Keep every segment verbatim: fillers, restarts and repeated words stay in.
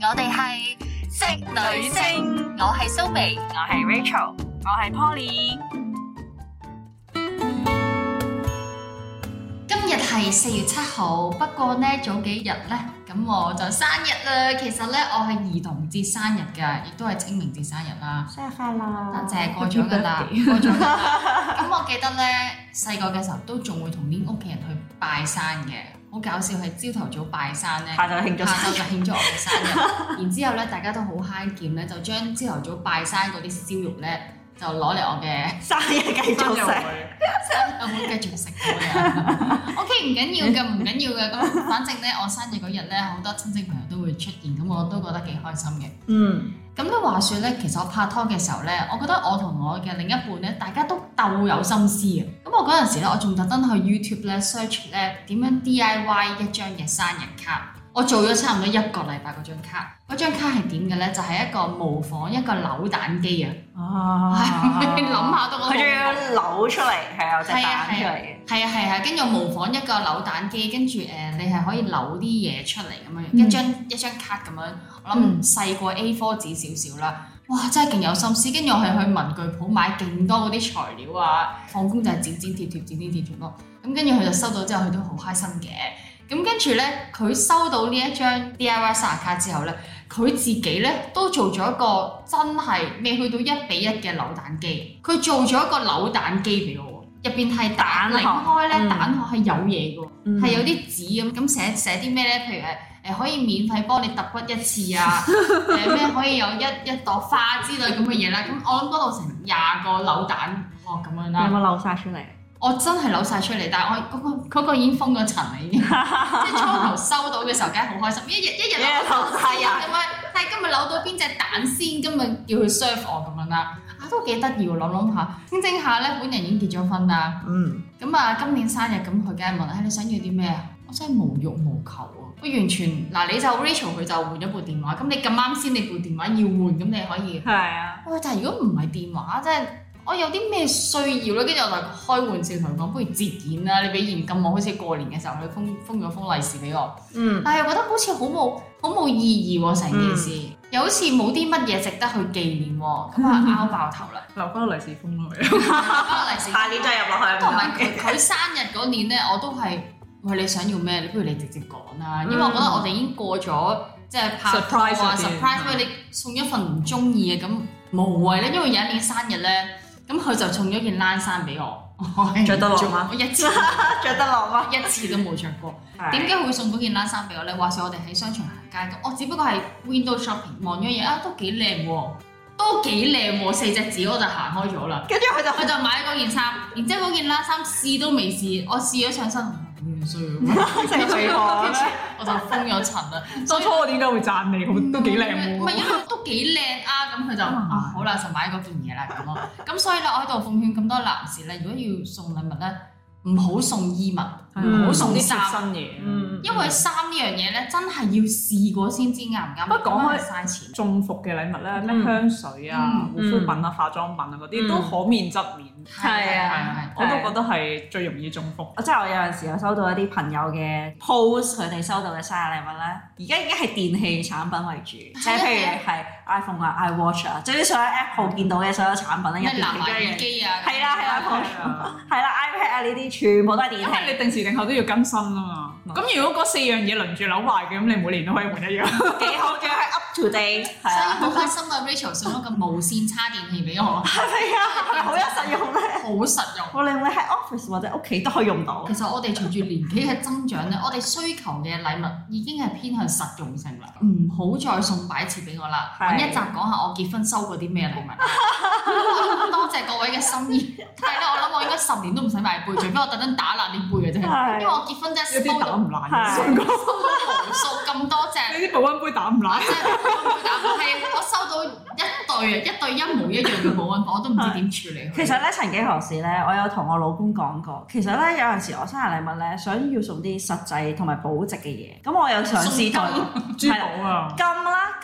我哋係職女聲，我係蘇眉， 我係 Rachel，我係 Poly。 今日係四月七號，不過呢早幾日呢，咁我就生日啦。其實呢，我係兒童節生日㗎，亦都係清明節生日啦。 生日快樂！ 多謝，過咗㗎啦，過咗㗎啦。咁我記得呢，細個嘅時候都仲會同啲屋企人去拜山嘅。好搞笑係朝頭早拜山咧， 下晝慶祝， 下晝就慶祝我嘅生日。然之後咧，大家都好嗨劍咧，就將朝頭早拜山嗰啲燒肉咧，就攞嚟我嘅生日繼續食， 生日會繼續食咁樣。O K 唔緊要嘅，唔緊要嘅。咁反正咧，我生日嗰日咧，好多親戚朋友都會出現，咁我都覺得幾開心嘅。 嗯。 咁都話説咧，其實我拍拖嘅時候咧，我覺得我同我嘅另一半咧，大家都鬥有心思啊！咁我嗰陣時咧，我仲特登去 YouTube 咧 search 咧點樣 D I Y 一張嘅生日卡。我做咗差唔多一個禮拜嗰張卡，嗰張卡係點嘅咧？就係、是、一個模仿一個扭蛋機啊！哦，係諗下都佢仲要扭出嚟，係有隻蛋出嚟嘅。 係啊係啊，跟住模仿一個扭蛋機，跟住誒你係可以扭啲嘢出嚟咁樣，嗯、一張一張卡咁樣。我諗細過 A 四 紙少少啦。哇！真係勁有心思，跟住我係去文具鋪買勁多嗰啲材料啊，放工就係剪剪貼貼剪剪貼貼咯。咁跟住佢就收到之後，佢都好開心嘅。咁跟住咧，佢收到呢一張 D I Y 生日卡之後咧，佢自己咧都做咗一個真係未去到一比一嘅扭蛋機。佢做咗一個扭蛋機俾我，入邊係蛋擰開咧，蛋殼係有嘢嘅，係、嗯、有啲紙咁咁寫寫啲咩咧？譬如誒誒、呃、可以免費幫你揼骨一次啊，誒咩、呃、可以有一一朵花之類咁嘅嘢啦。咁我諗嗰度成廿個扭蛋殼咁樣啦。 有冇扭晒出嚟？ 我真係扭晒出嚟，但係我嗰、嗰個嗰個已經封咗塵啦，已經。即係初頭收到嘅時候，梗係好開心，一日一日扭晒人咁樣。但係今日扭到邊隻蛋先，今日叫佢 serve 我咁樣啦。啊，都幾得意喎！諗諗下，傾傾下咧，本人已經結咗婚啦。嗯。咁啊，今年生日咁，佢梗係問：誒你想要啲咩啊？我真係無欲無求啊！我完全嗱，你就 Rachel 佢就換咗部電話，咁你咁啱先，你部電話要換，咁你可以。係啊。喂，但係如果唔係電話，即係。我有啲咩需要咧？跟住我就開玩笑同佢講，不如節儉啦！你俾現金我，好似過年嘅時候，佢封封咗封利是俾我。嗯。但係又覺得好似好冇好冇意義喎，成件事，嗯、又好似冇啲乜嘢值得去紀念喎。咁啊拗爆頭啦！ 留翻個利是封落去。 留翻個利是。 下年再入落去。 同埋佢佢生日嗰年咧，我都係喂你想要咩？你不如你直接講啦，因為我覺得我哋已經過咗即係拍拖啊 surprise，喂你送一份唔中意嘅咁無謂咧，因為有一年生日咧。咁佢就送咗件冷衫俾我， 着得落嗎？ 我一次着得落嗎？ 一次都冇着過。點解佢會送嗰件冷衫俾我咧？話說我哋喺商場行街，我只不過係 window shopping 望咗嘢啊，都幾靚喎，都幾靚喎，四隻字我就行開咗啦。 跟住佢就佢就買嗰件衫，然之後嗰件冷衫試都未試，我試咗上身，好衰啊！ 真係最好咩？ 我就封咗塵啦。 當初我點解會讚你？都幾靚喎。 唔係因為都幾靚啊，咁佢就啊好啦，就買嗰件嘢啦咁咯。咁所以咧，我喺度奉勸咁多男士咧，如果要送禮物咧，唔好送衣物，唔好送啲衫嘢。因為衫呢樣嘢咧，真係要試過先知啱唔啱。 不過講開嘥錢， 中伏嘅禮物咧，咩香水啊、護膚品啊、化妝品啊嗰啲都可免則免。 係啊， 我都覺得係最容易中伏。 即係我有陣時有收到一啲朋友嘅 post，佢哋收到嘅生日禮物咧，而家已經係電器產品為主，即係譬如係 iPhone 啊、iWatch 啊，即係啲所有 Apple 見到嘅所有產品咧，一電器耳機啊， 係啦係啦，係啦 iPad 啊呢啲全部都係電器。 因為你定時定候都要更新啊嘛。咁如果嗰四樣嘢輪住扭壞嘅，咁你每年都可以換一樣。 幾好嘅，係 up to date。 所以好開心啊 Rachel 送咗個無線叉電器俾我。 係啊，好有實用咧。 好實用。 我哋會喺 office 或者屋企都可以用到。 其實我哋隨住年紀嘅增長咧，我哋需求嘅禮物已經係偏向實用性啦。唔好再送擺設俾我啦。揾一集講下我結婚收過啲咩禮物。多謝各位嘅心意。係啦，我諗我應該十年都唔使買杯，除非我特登打爛啲杯嘅啫。因為我結婚真係收到打唔爛， 收到無數咁多隻。 你啲保溫杯打唔爛。 即係保溫杯打唔爛，係我收到一對啊，一對一模一樣嘅保溫杯，我都唔知點處理。 其實咧，曾幾何時咧，我有同我老公講過，其實咧有陣時我生日禮物咧，想要送啲實際同埋保值嘅嘢，咁我有嘗試過珠寶啊， 金啦，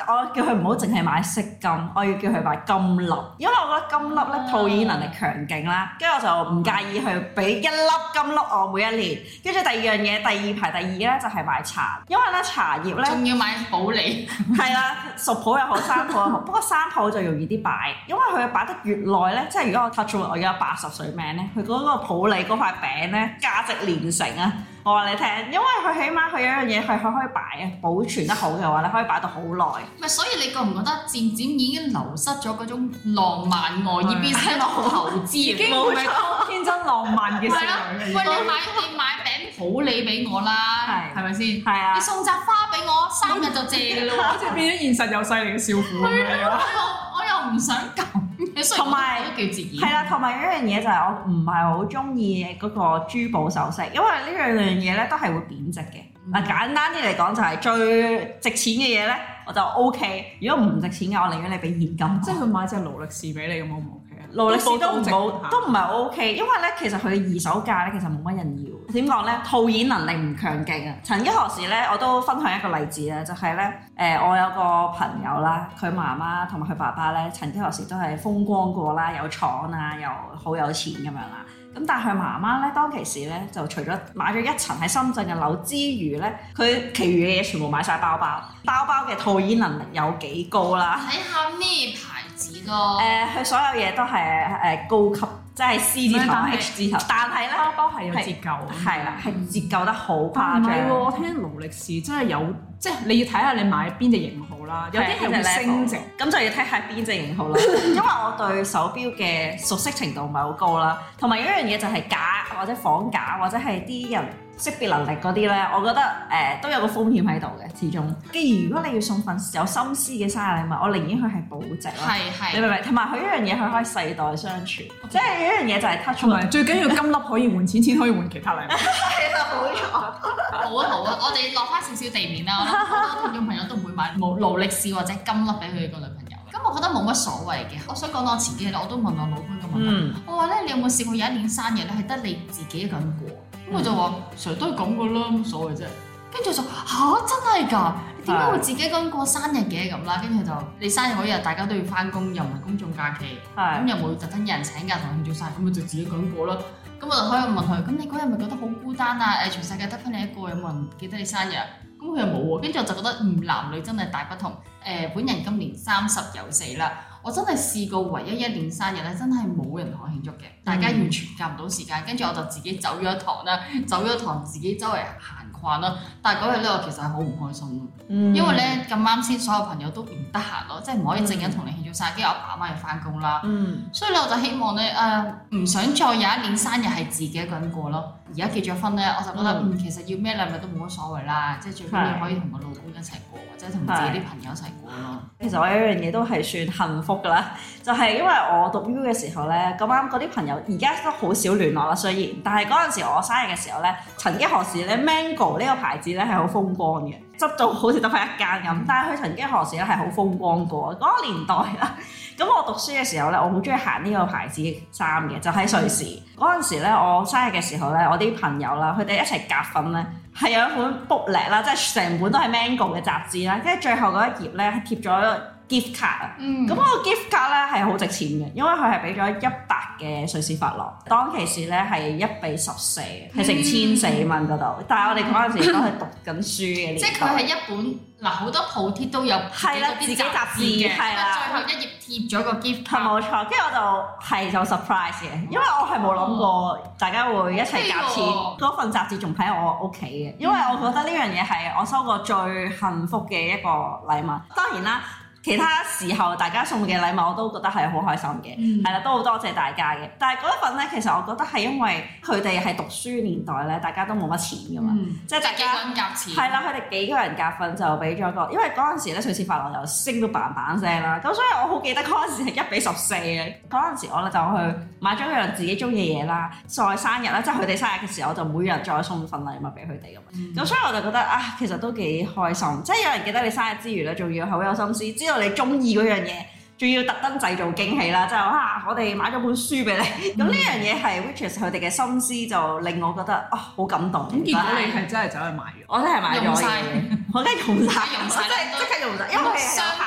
我叫佢唔好淨係買色金，我要叫佢買金粒，因為我覺得金粒咧套現能力強勁啦，跟住我就唔介意去俾一粒金粒我每一年。跟住第二樣嘢，第二排第二咧就係買茶，因為咧茶葉咧仲要買普洱， 係啦，熟普又好，生普又好，不過生普就容易啲擺，因為佢擺得越耐咧，即係如果我 touch wood，我而家八十歲命咧，佢嗰個普洱嗰塊餅咧價值連城啊！我話你聽，因為佢起碼佢有一樣嘢係佢可以擺啊，保存得好嘅話咧，可以擺到好耐。 咪所以你覺唔覺得漸漸已經流失咗嗰種浪漫愛，而變成一個投資？ 已經唔係天真浪漫嘅少女。 喂，你買你買餅普洱俾我啦，係咪先？ 係啊， 你送紮花俾我，三日就謝㗎啦喎！ 好似變咗現實又勢利嘅少婦咁樣。 我又唔想咁， 同埋都叫自然。 係啦，同埋有一樣嘢就係我唔係好中意嗰個珠寶首飾，因為呢兩樣嘢咧都係會貶值嘅。嗱、嗯、簡單啲嚟講就係最值錢嘅嘢咧，我就 O K。如果唔值錢嘅，我寧願你俾現金。即係佢買隻勞力士俾你咁，O 唔 O K 啊？ 勞力士都唔好，都唔係 O K，因為咧其實佢嘅二手價咧其實冇乜人要。點講咧？套現能力唔強勁啊！曾幾何時咧，我都分享一個例子咧，就係咧誒，我有個朋友啦，佢媽媽同埋佢爸爸咧，曾幾何時都係風光過啦，有廠啊，又好有錢咁樣啦。咁但係佢媽媽咧，當其時咧就除咗買咗一層喺深圳嘅樓之餘咧，佢其餘嘅嘢全部買晒包包，包包嘅套現能力有幾高啦？ 睇下咩牌子咯。 誒、呃，佢所有嘢都係誒高級。即係 C 字頭、H 字頭，但係咧包包係有折舊， 係啦，係折舊得好誇張。 唔係喎，我聽勞力士真係有，即係你要睇下你買邊隻型號啦，有啲係會升值， 咁就要睇下邊隻型號啦。因為我對手錶嘅熟悉程度唔係好高啦，同埋有一樣嘢就係假或者仿假或者係啲人識別能力嗰啲咧，我覺得誒、呃、都有個風險喺度嘅，始終。既然如果你要送份有心思嘅生日禮物，我寧願佢係保值咯。 係係， 你明唔明？同埋佢一樣嘢，佢可以世代相傳，即係有一樣嘢就係 touch wood。 最緊要金粒可以換錢，錢可以換其他禮物。 係啦，冇錯。 好啊好啊，我哋落翻少少地面啦，我諗好多聽眾朋友都唔會買勞勞力士或者金粒俾佢個女朋友。咁我覺得冇乜所謂嘅。我想講到我前幾日咧，我都問我老公個問題，嗯、我話咧你有冇試過有一年生日咧係得你自己一個人過？咁佢就話成日都係咁噶啦，冇所謂啫。跟住就吓，真係㗎？你點解會自己一個人過生日嘅咁啦？跟住就你生日嗰日大家都要翻工，又唔係公眾假期，咁又冇特登有人請假同慶祝生日，咁咪就自己一個人過咯。咁我就可以問佢：咁你嗰日咪覺得好孤單啊？誒，全世界得翻你一個，有冇人記得你生日？咁佢又冇喎。跟住我就覺得嗯，男女真係大不同。誒、呃，本人今年三十有四啦。我真係試過唯一一年生日咧，真係冇人同我慶祝嘅，大家完全夾唔到時間。跟住我就自己走咗一堂啦，走咗一堂自己周圍行逛啦。但係嗰日咧，我其實係好唔開心咯，嗯、因為咧咁啱先所有朋友都唔得閒咯，即係唔可以正日同你慶祝生日。跟住我爸媽要翻工啦，嗯、所以咧我就希望咧誒唔想再有一年生日係自己一個人過咯。而家結咗婚咧，我就覺得嗯，嗯其實要咩禮物都冇乜所謂啦，即係最緊要可以同個老公一齊過，或者同自己啲朋友一齊過咯。 其實我有一樣嘢都係算幸福㗎啦，就係、是、因為我讀 U 嘅時候咧，咁啱嗰啲朋友而家都好少聯絡啦，雖然，但係嗰陣時我生日嘅時候咧，曾幾何時咧 Mango 呢個牌子咧係好風光嘅，執到好似得翻一間咁，但係佢曾幾何時咧係好風光過嗰、那個年代啦。咁我讀書嘅時候咧，我好中意行呢個牌子衫嘅，就喺瑞士嗰陣、嗯、時咧，我生日嘅時候咧，我啲朋友啦，佢哋一齊夾份咧，係有一本 booklet 啦，即係成本都係 Mango 嘅雜誌啦，跟住最後嗰一頁咧係貼咗gift card 啊，咁嗰個 gift card 咧係好值錢嘅，因為佢係俾咗一百嘅瑞士法郎，當其時咧係一比十四，係成千四蚊嗰度。但係我哋嗰陣時都係讀緊書嘅年代， 即係佢係一本嗱好多鋪貼都有係啦，自己雜誌嘅，係啦， 最後一頁貼咗個 gift card， 冇錯。跟住我就係就 surprise 嘅，因為我係冇諗過大家會一齊夾錢。嗰份雜誌仲喺我屋企嘅，因為我覺得呢樣嘢係我收過最幸福嘅一個禮物。當然啦。其他時候大家送嘅禮物我都覺得係好開心嘅，係啦、嗯，都好多謝大家嘅。但係嗰一份咧，其實我覺得係因為佢哋係讀書年代咧，大家都冇乜錢噶嘛，嗯、即係大家幾個人夾錢， 係啦，佢哋幾個人夾份就俾咗個，因為嗰陣時咧瑞士法郎又升到嘭嘭聲啦，咁所以我好記得嗰陣時係一比十四嘅。嗰陣時我咧就去買咗一樣自己中意嘅嘢啦，再生日啦，即係佢哋生日嘅時候，我就每人再送份禮物俾佢哋咁。咁、嗯、所以我就覺得啊，其實都幾開心，即係有人記得你生日之餘咧，仲要好有心思，知道你中意嗰樣嘢，仲要特登製造驚喜啦！就係、是、啊，我哋買咗本書俾你，咁呢、嗯、樣嘢係 which is 佢哋嘅心思，就令我覺得啊好感動。咁結果你係真係走去買咗？ 我真係買咗嘢，我梗係用晒， 用晒， 即係即刻用晒，因為係有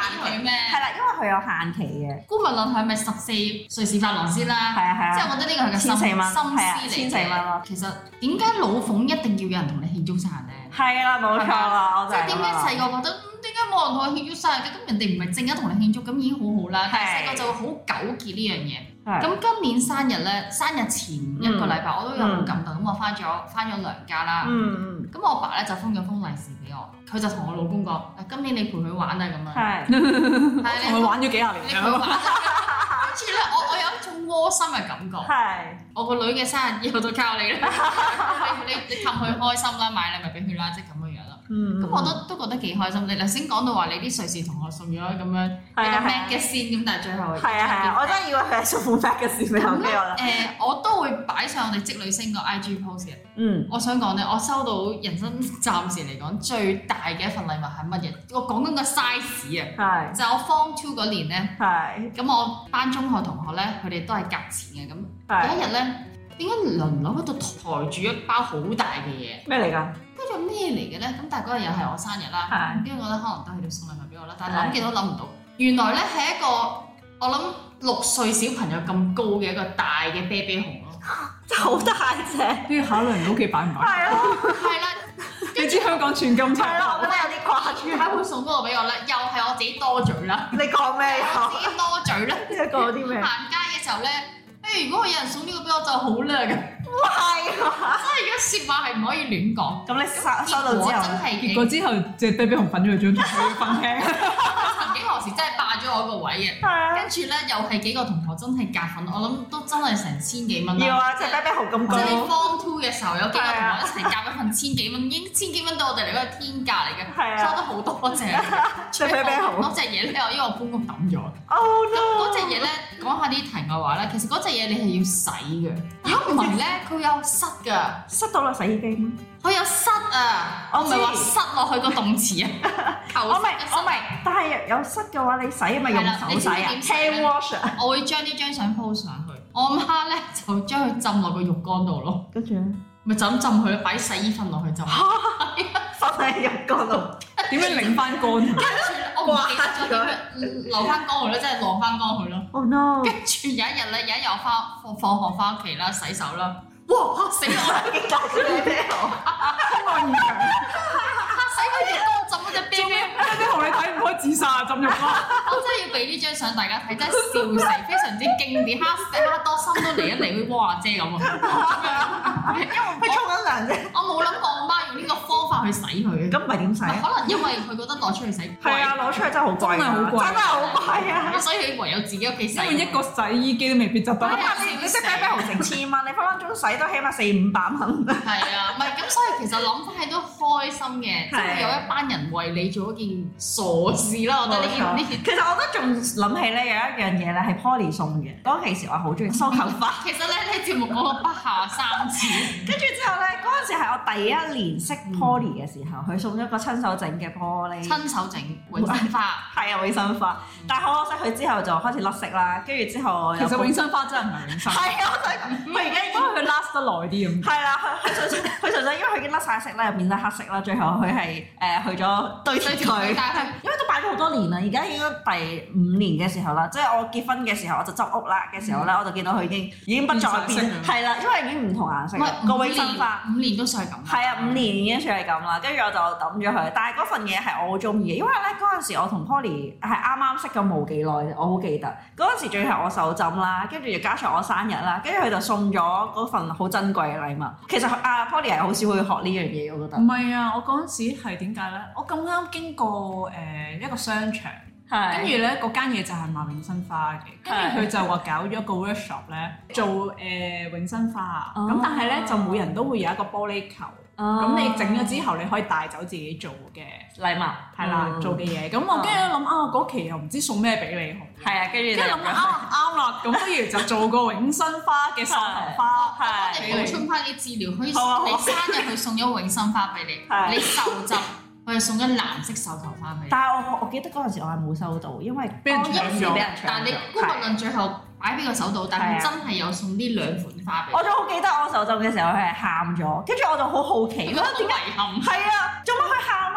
佢有限期嘅。 姑勿論係咪十四瑞士法郎先啦？ 係啊係啊， 即係我覺得呢個係個心千四蚊， 心係啊， 思嚟嘅。 千四蚊咯。 其實點解老馮一定要有人同你慶祝生日咧？ 係啦，冇錯啦，我就即係點解係咁啦。 細個覺得嗯點解冇人同我慶祝生日嘅？咁人哋唔係正一同你慶祝，咁已經好好啦。但係細個就會好糾結呢樣嘢。 係咁今年生日咧，生日前一個禮拜我都有好感動，咁我翻咗翻咗娘家啦。 嗯咁我爸咧就封咗封利是俾我，佢就同我老公講：誒今年你陪佢玩啊咁樣。 係係同佢玩咗幾廿你年啦。 陪佢玩。跟住咧，我我有一種窩心嘅感覺。 係我個女嘅生日以後就靠你啦，你你你氹佢開心啦，買禮物俾佢啦，即係咁樣樣啦。 嗯咁我都都覺得幾開心。你頭先講到話你啲瑞士同學送咗咁樣一個係啊 Mac 嘅先，咁但係最後係啊係啊，我真係以為佢係送副 Mac 嘅事俾我俾我啦。 誒，我都會擺上我哋職女星個 I G post 嘅。 嗯， 我想講咧，我收到人生暫時嚟講最大嘅一份禮物係乜嘢？我講緊個 size 啊， 係就係我 Form Two 嗰年咧， 係咁我班中學同學咧，佢哋都係夾錢嘅。咁有一係日咧，點解輪流喺度抬住一包好大嘅嘢？ 咩嚟㗎？ 跟住咩嚟嘅咧？咁但係嗰日又係我生日啦， 係跟住我覺得可能都係要送禮物俾我啦，但係諗極都諗唔到，原來咧係一個我諗六歲小朋友咁高嘅一個大嘅啤啤熊咯， 真係好大隻。 都要考慮人屋企擺唔擺。 係咯係啦， 你知香港寸金尺係咯，我覺得有啲誇點解會送嗰個俾我咧？又係我自己多嘴啦， 張。你講咩啊？ 我自己多嘴啦， 即係講啲咩？ 行街嘅時候咧，誒如果有人送呢個俾我就好啦咁， 係啊！ 真係如果説話係唔可以亂講。 咁你收收到之後結果真係結果之後隻啤啤熊瞓咗佢張床，佢瞓廳。 曾幾何時真係霸咗我個位嘅。 係啊， 跟住咧，又係幾個同學真係夾份，我諗都真係成千幾蚊啦。 要啊！隻啤啤熊咁即係你高， Form Two 嘅時候，有幾個同學一齊夾一份千幾蚊，已經千幾蚊對我哋嚟講係天價嚟嘅， 係啊收得好多謝。 隻啤啤熊。 嗰隻嘢咧，因為我搬屋抌咗。 Oh 咁 no！ 嗰隻嘢咧，講下啲題外話咧，其實嗰隻嘢你係要洗嘅，如果唔係咧，佢有塞㗎， 塞到落洗衣機咩？ 佢有塞啊！ 我我唔係話知塞落去個動詞啊，求我明塞嘅塞我明，但係有塞嘅話，你洗咪用手洗啊係啦你知唔知點洗 ？Hand wash 啊， 我會將呢張相 po 上去，我阿媽咧就將佢浸落個浴缸度咯， 跟住咧咪就咁浸佢咯，擺洗衣粉落去浸。 放喺浴缸度。 點樣擰翻乾？ 跟住我唔記得咗點樣留翻乾佢咯，即係晾翻乾佢咯。 Oh no！ 跟住有一日咧，有一日我翻放放學翻屋企啦，洗手啦，哇嚇死我！ 幾大隻啤啤熊？ 我現場嚇死佢浴缸浸嗰隻 B B， 啤啤熊你睇唔開自殺啊！浸浴缸。 我真係要俾呢張相大家睇，真係笑死，非常之經典，嚇死嚇多心都嚟一嚟，哇姐咁啊！因為佢沖緊涼啫。 我冇諗過我媽用呢個方法去洗佢嘅。 咁唔係點洗啊？ 可能因為佢覺得攞出去洗貴， 係啊，攞出去真係好貴啊， 真係好貴真係好貴啊！ 所以佢唯有自己屋企洗。 因為一個洗衣機都未必執得。 係啊你你識啤啤熊成千蚊，你分分鐘洗都起碼四五百蚊。 係啊，唔係咁，所以其實諗翻係都開心嘅，即係有一班人為你做一件傻事啦。我覺得呢件呢件。 其實我都仲諗起咧有一樣嘢咧係 Poly 送嘅，當其時我好中意梳頭髮。 其實咧，呢節目講過不下三次。 跟住之後咧，嗰陣時係我第一年識 Poly 嘅時候，佢送咗個親手整嘅玻璃， 親手整永生花， 係啊永生花。但係好可惜，佢之後就開始甩色啦。跟住之後其實永生花真係唔係永生， 係啊，我就係佢而家已經因為佢 last 得耐啲咁。 係啦，佢佢純粹佢純粹因為佢已經甩晒色啦，又變咗黑色啦。最後佢係誒去咗堆對填區， 條佢，但係佢因為都擺咗好多年啦。而家已經第五年嘅時候啦，即係我結婚嘅時候我就執屋啦嘅時候咧，我就見到佢已經已經不再變， 變晒色係啦，因為已經唔同顏色啦。 唔係個永生花。 五年都算係咁。 係啊，五年已經算係咁啦，跟住我就抌咗佢。但係嗰份嘢係我好中意嘅，因為咧嗰陣時我同 Poly 係啱啱識咗冇幾耐，我好記得嗰陣時仲要係我手浸啦，跟住又加上我生日啦，跟住佢就送咗嗰份好珍貴嘅禮物。其實阿 Poly 係好少會學呢樣嘢，我覺得。 唔係啊，我嗰陣時係點解咧？我咁啱經過誒、呃、一個商場， 係跟住咧嗰間嘢就係賣永生花嘅，跟住佢就話搞咗個 workshop 咧，做誒、呃、永生花啊。咁、 哦但係咧就每人都會有一個玻璃球，咁、 咁你整咗之後你可以帶走自己做嘅禮物係啦， 嗯做嘅嘢。咁我跟住諗啊，嗰期又唔知送咩俾你好。 係啊，跟住就跟住諗啊啱啦，咁不如就做個永生花嘅繡頭花。 我哋補充翻啲資料，佢好啊好啊你生日佢送咗永生花俾你， 係你受浸佢係送咗藍色繡頭花俾你。 但係我我記得嗰陣時我係冇收到，因為俾人當搶咗時俾人搶咗。 但係你姑勿論最後擺邊個手度，但係佢真係有送呢兩款花俾你。 我仲好記得我受浸嘅時候佢係喊咗，跟住我就好好奇，覺得好點解？ 遺憾。 係啊，做乜佢喊啊？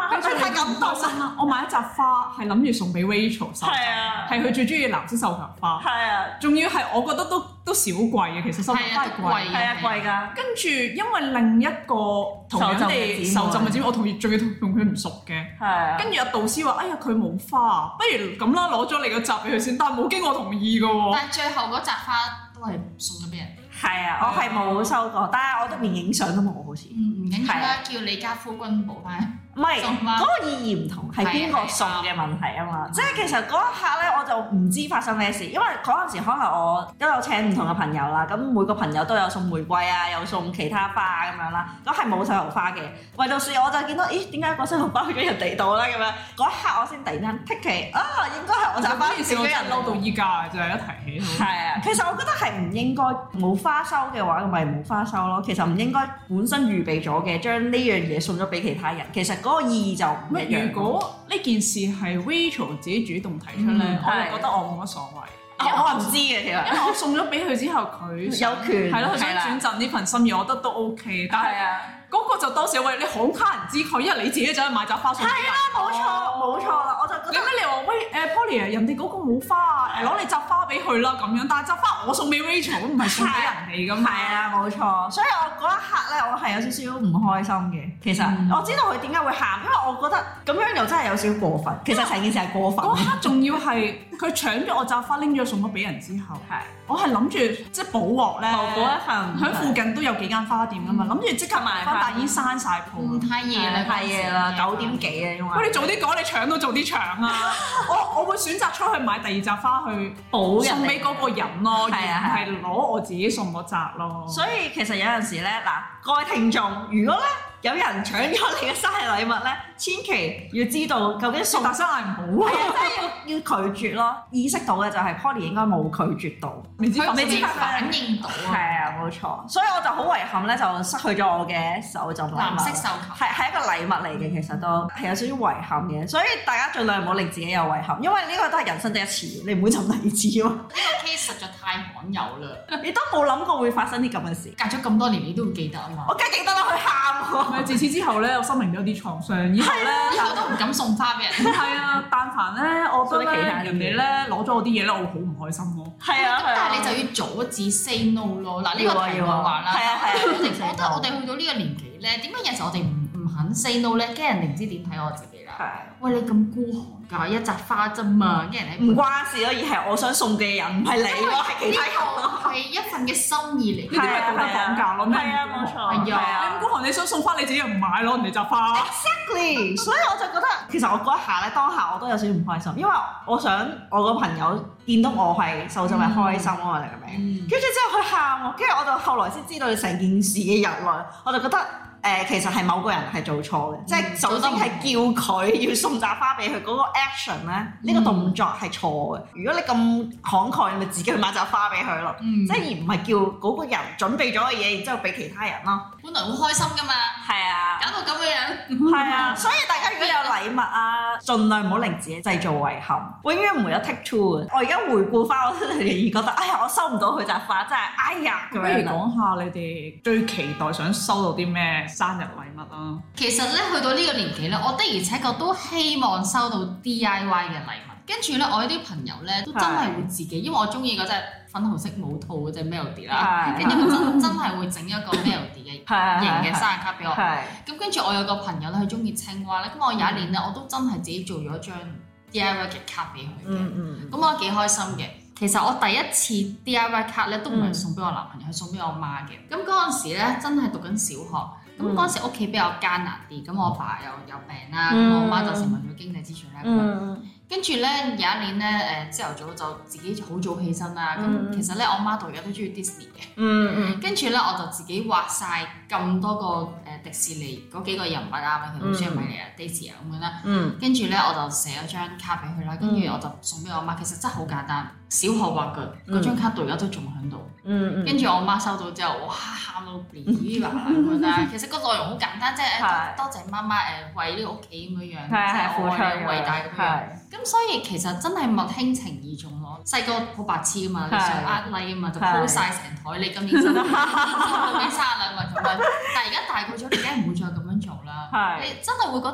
跟住太感動心啦！我買一扎花係諗住送俾 Rachel 收， 係啊， 係佢最中意嘅藍色繡球花， 係啊， 仲要係我覺得都都少貴嘅，其實繡球花係貴， 係啊貴㗎。 跟住因為另一個同樣地受浸嘅姊妹，我同仲要同佢唔熟嘅， 係。 跟住阿導師話：哎呀，佢冇花，不如咁啦，攞咗你個扎俾佢先，但係冇經我同意㗎喎。 但係最後嗰扎花都係送咗俾人。 係啊，我係冇收過，但係我都連影相都冇好似。 唔唔緊要啦，叫李家夫君補翻。 唔係嗰個意義唔同，係邊個送嘅問題啊嘛！即係其實嗰一刻咧，我就唔知發生咩事，因為嗰陣時可能我都有請唔同嘅朋友啦，咁每個朋友都有送玫瑰啊，有送其他花啊咁樣啦，咁係冇繡球花嘅。唯獨是我就見到，咦點解個繡球花去咗人哋度咧？咁樣嗰一刻我先突然間剔奇啊，應該係我就花件事我真係嬲到依家就係一提起。 係啊，其實我覺得係唔應該冇花收嘅話，咁咪冇花收咯。其實唔應該本身預備咗嘅，將呢樣嘢送咗俾其他人，其實嗰個意義就唔一樣。 如果呢件事係 Rachel 自己主動提出咧，我就覺得我冇乜所謂。 我唔知嘅其實， 因為我送咗俾佢之後，佢有權係咯，佢想轉贈呢份心意，我覺得都 OK。但係嗰個就當時喂你好卡人知佢，因為你自己走去買扎花送俾人。 係啊，冇錯冇錯啦，我就覺得。 咁你話喂誒 Polly 啊，人哋嗰個冇花啊，誒攞你扎花俾佢啦咁樣，但係扎花我送俾 Rachel，唔係送俾人哋㗎嘛。 係啊，冇錯。所以我嗰一刻咧，我係有少少唔開心嘅。其實我知道佢點解會喊，因為我覺得咁樣又真係有少少過分。其實成件事係過分。 嗰刻仲要係佢搶咗我扎花，拎咗送咗俾人之後，係我係諗住即係補鑊咧， 補一份。 喺附近都有幾間花店㗎嘛，諗住即刻買翻，但已經閂曬鋪。 太夜啦， 太夜啦，九點幾啊，因為。 喂，你早啲講，你搶都早啲搶啊！我我會選擇出去買第二扎花去補送俾嗰個人咯，而唔係啊係攞我自己送嗰扎咯。 所以其實有陣時咧，嗱，各位聽眾，如果咧有人搶咗你嘅生日禮物咧，千祈要知道究竟送大聲嗌唔好啊！ 係啊，真係要要拒絕咯。意識到嘅就係 Polly 應該冇拒絕到， 你知佢你知自己反應到啊！ 係啊，冇錯。所以我就好遺憾咧，就失去咗我嘅手就禮物。 藍色繡球係係一個禮物嚟嘅，其實都係有少少遺憾嘅。所以大家盡量唔好令自己有遺憾，因為呢個都係人生第一次，你唔會浸第二次啊嘛。 呢個 case 實在太罕有啦， 你都冇諗過會發生啲咁嘅事。 隔咗咁多年你都會記得啊嘛。 我梗係記得啦，佢喊喎。 自此之後咧，我心靈都有啲創傷，以後咧我都唔敢送花俾人。 係啊，但凡咧，我覺得其他人哋咧攞咗我啲嘢咧，我會好唔開心咯。 係啊， 咁但係你就要阻止 say no 咯。嗱，呢個題外話啦。 係啊係啊， 我哋覺得我哋去到呢個年紀咧，點解有時我哋唔唔肯 say no 咧？驚人哋唔知點睇我自己啦。 係。 喂，你咁孤寒㗎，一扎花啫嘛，驚人哋唔關事咯，而係我想送嘅人唔係你咯，係其他人咯。 係一份嘅心意嚟。 呢啲咪道德綁架咯咩？ 係啊，冇錯。 係啊。 你咁孤寒，你想送花你自己又唔買攞人哋扎花。 Exactly，所以我就覺得其實我嗰一下咧，當下我都有少少唔開心，因為我想我個朋友見到我係受浸係開心啊嘛，你明唔明？跟住之後佢喊喎，跟住我就後來先知道成件事嘅由來，我就覺得。誒、呃、其實係某個人係做錯嘅，嗯、即係首先係叫佢要送扎花俾佢嗰個 action 咧，呢、嗯、個動作係錯嘅。如果你咁慷慨，你咪自己去買扎花俾佢咯，嗯、即係而唔係叫嗰個人準備咗嘅嘢，然之後俾其他人咯。 本來好開心㗎嘛， 係啊， 搞到咁嘅樣， 係啊，所以大家如果有禮物啊，盡量唔好令自己製造遺憾，永遠唔會有 take two 嘅。我而家回顧翻，我而覺得，哎呀，我收唔到佢扎花，真係哎呀咁樣。 不如講下你哋最期待想收到啲咩生日禮物啊？ 其實咧，去到呢個年紀咧，我的而且確都希望收到 D I Y 嘅禮物。跟住咧，我有啲朋友咧都真係會自己，因為我中意嗰隻粉紅色冇套嗰隻 Melody 啦，跟住佢真真係會整一個 Melody 嘅型嘅生日卡俾我。咁跟住我有個朋友咧，佢中意青蛙咧，咁我有一年咧，我都真係自己做咗張 D I Y 嘅卡俾佢嘅。咁我幾開心嘅。其實我第一次 D I Y 卡咧都唔係送俾我男朋友，係送俾我媽嘅。咁嗰陣時咧，真係讀緊小學。咁嗰陣時屋企比較艱難啲，咁我爸又有病啦，咁、嗯、我媽就成為咗經濟支柱啦。嗯、跟住咧有一年咧，誒朝頭早就自己好早起身啦。咁、嗯、其實咧我媽到而家都中意 Disney 嘅。嗯嗯、跟住咧我就自己畫晒咁多個誒迪士尼嗰幾個人物啊，譬如好似米妮啊、Daisy 啊咁樣啦。嗯、跟住咧我就寫咗張卡俾佢啦，跟住我就送俾我媽。其實真係好簡單，小學畫嘅嗰張卡到而家都仲喺度。嗯、跟住我媽收到之後，哇喊到噼哩啪啦咁樣啦。其實個內容好簡單，即係誒多謝媽媽誒為呢個屋企咁樣樣，即係我愛你偉大咁樣。咁所以其實真係物輕情義重咯。細個好白痴㗎嘛，你想呃 like 㗎嘛，就 po 曬成台你今年生日幾生日禮物咁樣。但係而家大個咗，你梗係唔會再咁樣做啦。你真係會覺得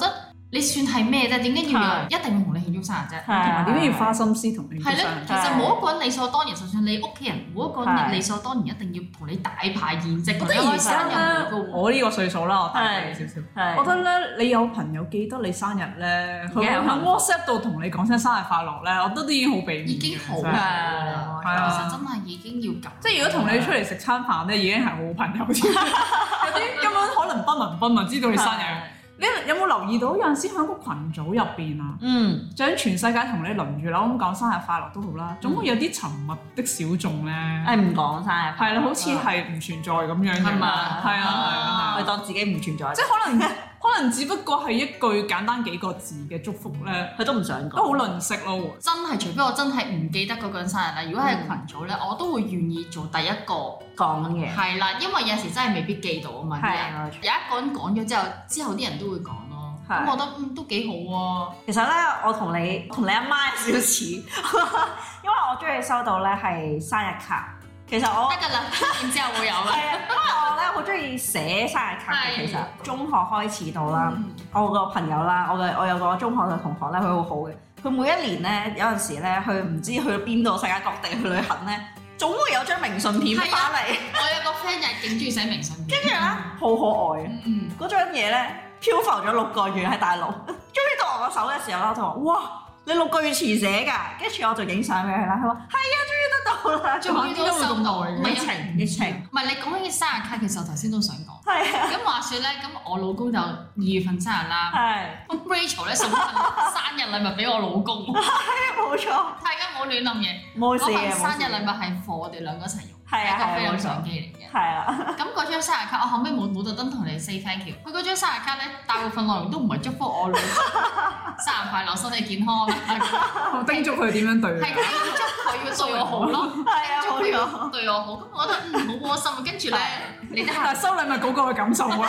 你算係咩啫？點解要有一定要同你慶祝生日啫？ 同埋點解要花心思同你慶祝係咯， 生日？ 其實冇一個人理所當然，就算你屋企人冇一個人理所當然一定要同你大排宴席，同你開生日會嘅喎。 我呢個歲數啦，我大過你少少。我覺得咧，你有朋友記得你生日咧，佢喺 WhatsApp 度同你講聲生日快樂咧，我覺得都已經好俾面嘅。 已經好啦， 係啊， 其實真係已經要咁。 即係如果同你出嚟食餐飯咧，已經係好朋友添。有啲根本可能不聞不問知道你生日。你有冇留意到有陣時喺個群組入邊啊？ 嗯， 將全世界同你輪住啦，咁講生日快樂都好啦，總會有啲沉默的小眾咧， 誒唔講生日， 係啦，好似係唔存在咁樣嘅， 係嘛？ 係啊係啊， 佢當自己唔存在， 即係可能可能只不過係一句簡單幾個字嘅祝福咧， 佢都唔想講， 都好吝嗇咯。 真係，除非我真係唔記得嗰個人生日啦。如果係群組咧，我都會願意做第一個講嘅， 係啦，因為有時真係未必記到啊嘛。啲人有一個人講咗之後，之後啲人都會講咯。咁我覺得嗯都幾好喎。 其實咧，我同你同你阿媽有少少似，因為我中意收到咧係生日卡。其實我得㗎啦，然之後會有啦。 係啊，因為我咧好中意寫生日卡嘅。其實中學開始到啦，我個朋友啦，我嘅我有個中學嘅同學咧，佢好好嘅。佢每一年咧有陣時咧，佢唔知去到邊度世界各地去旅行咧，總會有張明信片翻嚟。 我有個 friend 又係勁中意寫明信片， 跟住咧好可愛。 嗯， 嗰張嘢咧漂浮咗六個月喺大陸，終於到我個手嘅時候啦，我就話：哇！你六個月前寫㗎，跟住我就影相俾佢啦。佢話：係啊，終於得到啦， 終於都收到。 疫情，疫情。 唔係你講緊嘅生日卡，其實我頭先都想講。 係啊。 咁話説咧，咁我老公就二月份生日啦。 係。 咁 Rachel 咧送份生日禮物俾我老公。 係冇錯。 大家唔好亂諗嘢。 冇事嘅。 嗰份生日禮物係貨我哋兩個一齊用， 係啊， 係一個菲林相機嚟嘅。 係啊。 咁嗰張生日卡，我後尾冇冇特登同你 say thank you。佢嗰張生日卡咧，大部分內容都唔係祝福我老公生日快樂、身體健康。 我叮囑佢點樣對佢， 係叮囑佢要對我好咯， 係啊， 叮囑佢要對我好，咁我覺得嗯好窩心啊。跟住咧，你得但係收禮物嗰個嘅感受啊，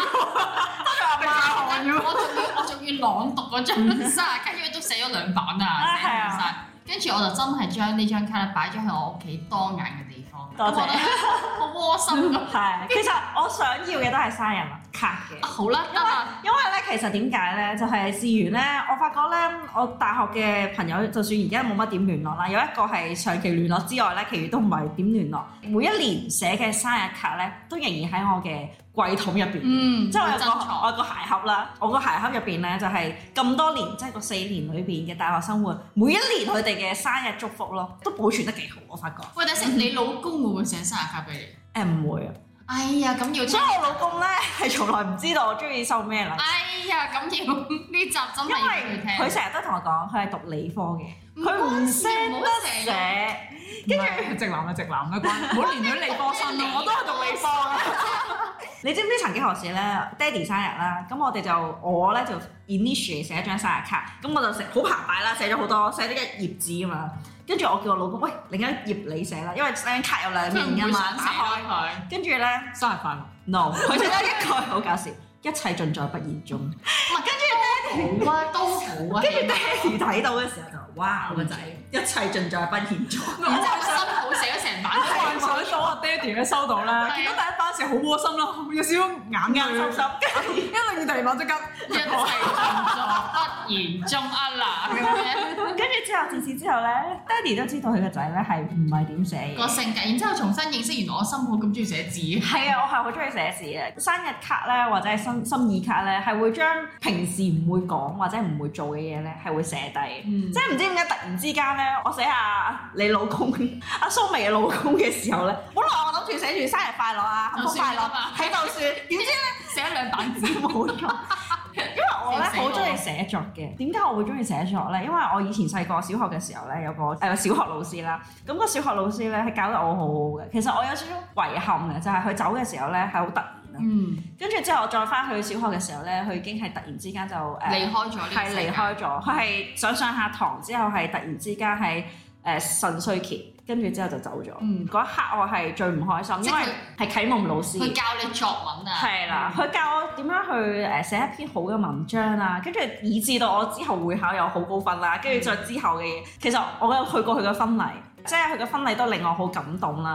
我仲要我仲要朗讀嗰張生日卡，因為都寫咗兩版啊，寫唔晒。跟住我就真係將呢張卡咧擺咗喺我屋企當眼嘅地方， 多謝， 好窩心咁。 係，其實我想要嘅都係生日卡嘅。 好啦，得啦。 因為咧，其實點解咧，就係試完咧，我發覺咧，我大學嘅朋友，就算而家冇乜點聯絡啦，有一個係長期聯絡之外咧，其餘都唔係點聯絡。每一年寫嘅生日卡咧，都仍然喺我嘅櫃桶入邊。 嗯， 即係我有個珍藏我有個鞋盒啦，我個鞋盒入邊咧就係咁多年，即係個四年裏邊嘅大學生活，每一年佢哋嘅生日祝福咯，都保存得幾好，我發覺。 喂，等先，你老公會唔會寫生日卡俾你？ 誒唔會啊！ 哎呀，咁要， 所以我老公咧係從來唔知道我中意收咩禮。 哎呀，咁要呢集真係因要佢聽。 為佢成日都同我講，佢係讀理科嘅，佢唔識得寫。 跟住直男啊直男啦，關唔好連咗理科生咯，我都係讀理科啊。 你知唔知曾幾何時咧，爹哋生日啦，咁我哋就我咧就 initiate 寫一張生日卡，咁我就寫好澎湃啦，寫咗好多，寫咗一頁紙啊嘛。跟住我叫我老公，喂，另一頁你寫啦，因為張卡有兩面㗎嘛，打開佢。跟住咧， 生日快樂 no，佢寫咗一句好搞笑，一切盡在不言中。唔係，跟住爹哋好啊，都好啊。 跟住爹哋睇到嘅時候就哇，我個仔一切盡在不言中。 然之後辛苦寫咗成版， 幻想到阿爹哋咧收到咧，見到第一版時好窩心啦，有少少眼眼濕濕，一擰第二版即刻一切盡在不言中啊啦咁樣。 跟住之後自此之後咧，爹哋都知道佢個仔咧係唔係點寫嘢個性格，然之後重新認識原來我心抱咁中意寫字。 係啊，我係好中意寫字嘅。生日卡咧，或者係心心意卡咧，係會將平時唔會講或者唔會做嘅嘢咧，係會寫低。 嗯、 即係唔知點解突然之間咧，我寫下你老公阿蘇眉嘅老公嘅時候咧，本來我諗住寫住生日快樂啊，幸福快樂喺度算，點知咧寫咗兩版字冇錯。因為我咧好中意寫作嘅，點解我會中意寫作咧？因為我以前細個小學嘅時候咧，有個誒、呃、小學老師啦，咁、個小學老師咧係教得我好好嘅。其實我有少少遺憾嘅，就係、是、佢走嘅時候咧係好突然啦。 嗯， 跟住之後我再翻去小學嘅時候咧，佢已經係突然之間就誒、呃、 離開咗呢個世界， 係離開咗。佢係上上下堂之後係突然之間係誒腎衰竭。跟住之後就走咗。嗰、嗯、一刻我係最唔開心，因為係啟蒙老師。 佢教你作文啊。 係啦，佢教我點樣去誒寫一篇好嘅文章啊，跟住以至到我之後會考有好高分啦，跟住再之後嘅嘢，其實我有去過佢嘅婚禮，即係佢嘅婚禮都令我好感動啦。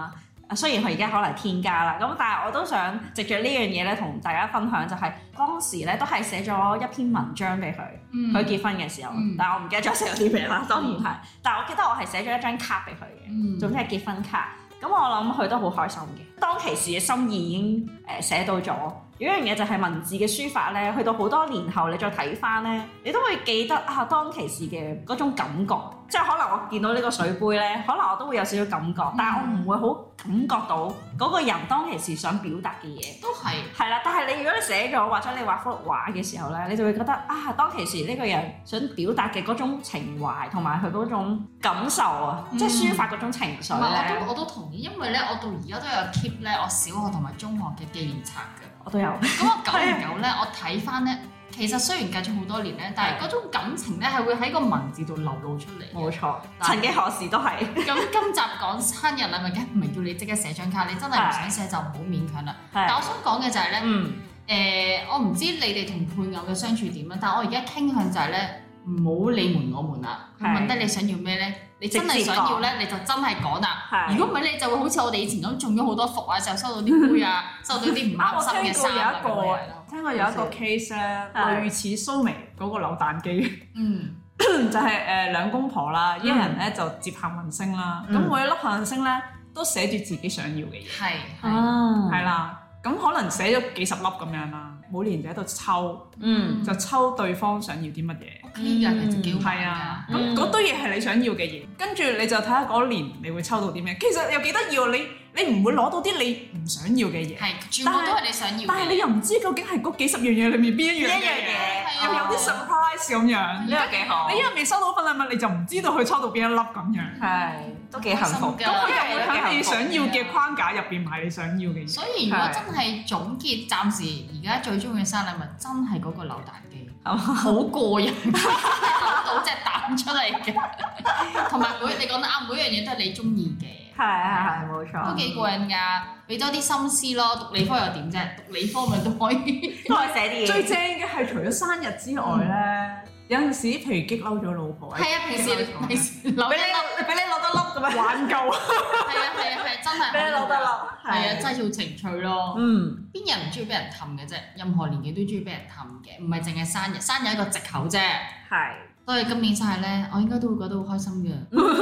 雖然佢而家可能添加啦，咁但係我都想藉著呢樣嘢咧，同大家分享就係、是、當時咧都係寫咗一篇文章俾佢，佢、嗯、結婚嘅時候，嗯、但係我唔記得咗寫咗啲咩啦，當然係，但係我記得我係寫咗一張卡俾佢嘅，嗯、總之係結婚卡。咁我諗佢都好開心嘅，當其時嘅心意已經誒寫到咗。有一樣嘢就係文字嘅書法咧，去到好多年後你再睇翻咧，你都會記得啊當其時嘅嗰種感覺。即係可能我見到呢個水杯咧，可能我都會有少少感覺，嗯、但係我唔會好感覺到嗰個人當其時想表達嘅嘢。 都係係啦，但係你如果你寫咗或者你畫幅畫嘅時候咧，你就會覺得啊當其時呢個人想表達嘅嗰種情懷同埋佢嗰種感受啊，嗯、即係抒發嗰種情緒咧。 我都我都同意，因為咧我到而家都有 keep 咧我小學同埋中學嘅紀念冊嘅。 我都有。 咁我久唔久咧，我睇翻咧，其實雖然隔咗好多年咧，但係嗰種感情咧係會喺個文字度流露出嚟。冇錯，曾幾何時都係。咁今集講生日禮物嘅，唔係叫你即刻寫張卡，你真係唔想寫就唔好勉強啦。但係我想講嘅就係咧，誒，我唔知你哋同配偶嘅相處點啦，但係我而家傾向就係咧，唔好你瞞我瞞啦。佢問得你想要咩咧？你真係想要咧，你就真係講啦。如果唔係，你就會好似我哋以前咁中咗好多福啊，就收到啲杯啊，收到啲唔啱心嘅衫啊咁樣。 聽過有一個 case 咧，類似蘇眉嗰個扭蛋機。嗯，就係誒兩公婆啦，一人咧就接幸運星啦。咁每一粒幸運星咧都寫住自己想要嘅嘢。 係係係啦，咁可能寫咗幾十粒咁樣啦。每年就喺度抽，嗯，就抽對方想要啲乜嘢。 O K 㗎，其實幾好係啊，咁嗰堆嘢係你想要嘅嘢，跟住你就睇下嗰年你會抽到啲咩。其實又幾得意喎，你你唔會攞到啲你唔想要嘅嘢， 係全部都係你想要嘅。 但係你又唔知究竟係嗰幾十樣嘢裏面邊一樣嘢，又有啲 surprise 咁樣。 呢個幾好。 你因為未收到份禮物，你就唔知道佢抽到邊一粒咁樣。 係，都幾幸福。 咁佢又會喺你想要嘅框架入邊買你想要嘅嘢。 所以如果真係總結，暫時而家最中意嘅生禮物真係嗰個扭蛋機，好過癮，扭到隻蛋出嚟嘅。同埋每你講得啱，每樣嘢都係你中意嘅。 係係係，冇錯。 都幾過癮㗎，俾多啲心思咯。讀理科又點啫？讀理科咪都可以， 都可以寫啲嘢。 最正嘅係除咗生日之外咧，有陣時譬如激嬲咗老婆， 係啊，平時平時扭俾你俾你攞得粒咁樣挽救。 係啊係啊係，真係俾你攞得粒。 係啊，真係要情趣咯。 嗯， 邊人唔中意俾人氹嘅啫？任何年紀都中意俾人氹嘅，唔係淨係生日，生日係一個藉口啫。 係。 所以今年生日咧，我應該都會覺得好開心嘅。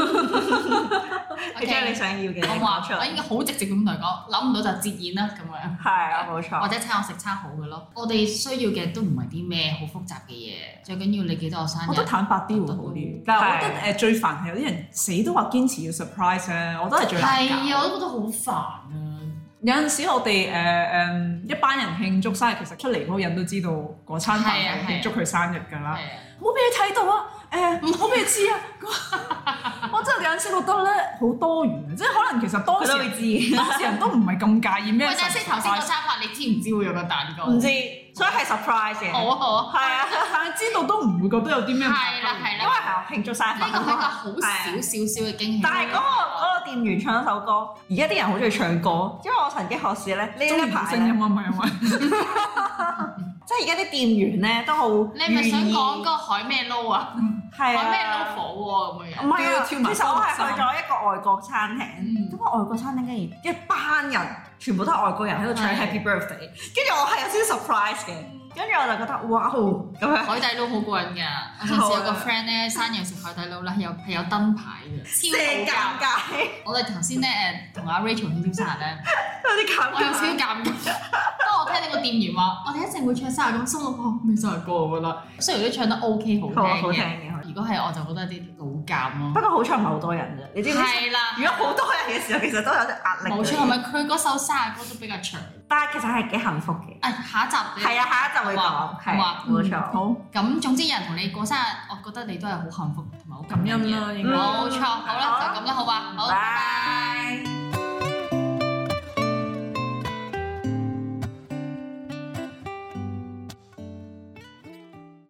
你將你想要嘅， 我話我應該好直接咁同佢講，諗唔到就截然啦咁樣。 係啊，冇錯。 或者請我食餐好嘅咯。我哋需要嘅都唔係啲咩好複雜嘅嘢，最緊要你記得我生日。 我覺得坦白啲會好啲。但係我覺得誒最煩係有啲人死都話堅持要 surprise 咧，我覺得係最難搞。 係啊，我都覺得好煩啊。 有陣時我哋誒誒一班人慶祝生日，其實出嚟嗰個人都知道嗰餐飯係慶祝佢生日㗎啦。唔好俾你睇到啊！誒唔好俾你知啊！我真係有陣時覺得咧好多餘啊，即係可能其實當時會知， 當時人都唔係咁介意咩。 喂，等先頭先個餐飯，你知唔知會有個蛋糕？ 唔知，所以係 surprise 嘅。 好好， 係啊， 但係知道都唔會覺得有啲咩。 係啦係啦， 因為係慶祝生日。 呢個係一個好少少少嘅驚喜。 但係嗰個嗰個店員唱一首歌，而家啲人好中意唱歌，因為我曾經學試咧呢一排聲音啊，唔係因為。 即係而家啲店員咧都好。 你係咪想講個海咩撈啊？ 係啊。 海咩撈火鍋咁嘅樣。 唔係啊，其實我係去咗一個外國餐廳，咁個外國餐廳竟然一班人全部都係外國人喺度唱 Happy Birthday，跟住我係有少少 surprise 嘅，跟住我就覺得哇咁樣。 海底撈好過癮㗎，我上次有個 friend 咧生日食海底撈咧，係有係有燈牌嘅，超尷尬。我哋頭先咧誒同阿 Rachel 慶祝生日咧， 有啲尷尬， 我有少少尷尬。當我聽到個店員話，我哋一陣會唱生日歌，心諗哇咩生日歌我覺得，雖然都唱得 OK 好聽嘅，如果係我就覺得有啲老尷咯。 不過好彩唔係好多人啫，你知唔知？ 係啦， 如果好多人嘅時候，其實都有啲壓力。 冇錯，係咪佢嗰首生日歌都比較長？ 但係其實係幾幸福嘅。 誒，下一集係啊，下一集會講，係冇錯。好， 咁總之有人同你過生日，我覺得你都係好幸福同埋好感恩啦。 冇錯，好啦，就咁